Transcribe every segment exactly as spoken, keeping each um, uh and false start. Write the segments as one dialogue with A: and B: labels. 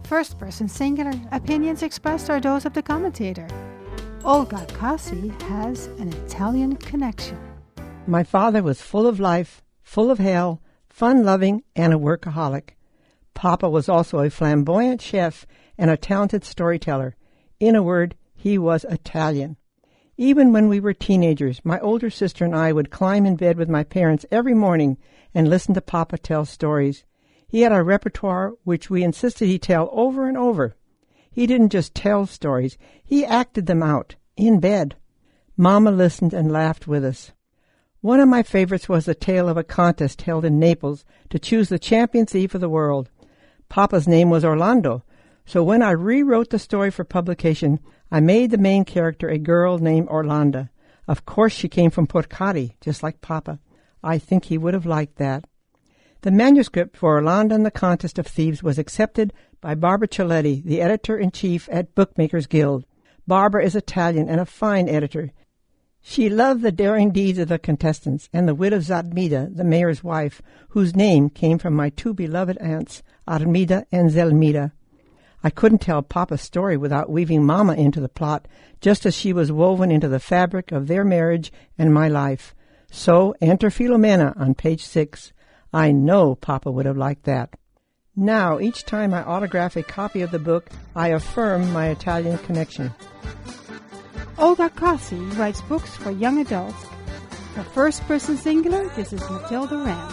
A: First person singular, opinions expressed are those of the commentator. Olga Cossi has an Italian connection.
B: My father was full of life, full of hell, fun-loving, and a workaholic. Papa was also a flamboyant chef and a talented storyteller. In a word, he was Italian. Even when we were teenagers, my older sister and I would climb in bed with my parents every morning and listen to Papa tell stories. He had a repertoire which we insisted he tell over and over. He didn't just tell stories, he acted them out, in bed. Mama listened and laughed with us. One of my favorites was the tale of a contest held in Naples to choose the champion thief of the world. Papa's name was Orlando, so when I rewrote the story for publication, I made the main character a girl named Orlando. Of course she came from Porcari, just like Papa. I think he would have liked that. The manuscript for Orlando and the Contest of Thieves was accepted by Barbara Cialetti, the editor-in-chief at Bookmakers Guild. Barbara is Italian and a fine editor. She loved the daring deeds of the contestants and the wit of Zadmida, the mayor's wife, whose name came from my two beloved aunts, Armida and Zelmida. I couldn't tell Papa's story without weaving Mama into the plot, just as she was woven into the fabric of their marriage and my life. So enter Filomena on page six. I know Papa would have liked that. Now, each time I autograph a copy of the book, I affirm my Italian connection.
A: Olga Cossi writes books for young adults. For first person singular, this is Matilda Rand.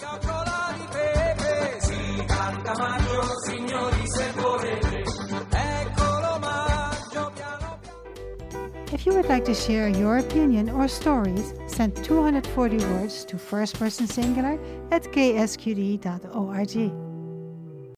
A: If you would like to share your opinion or stories, send two hundred forty words to first person singular at k s q d dot org.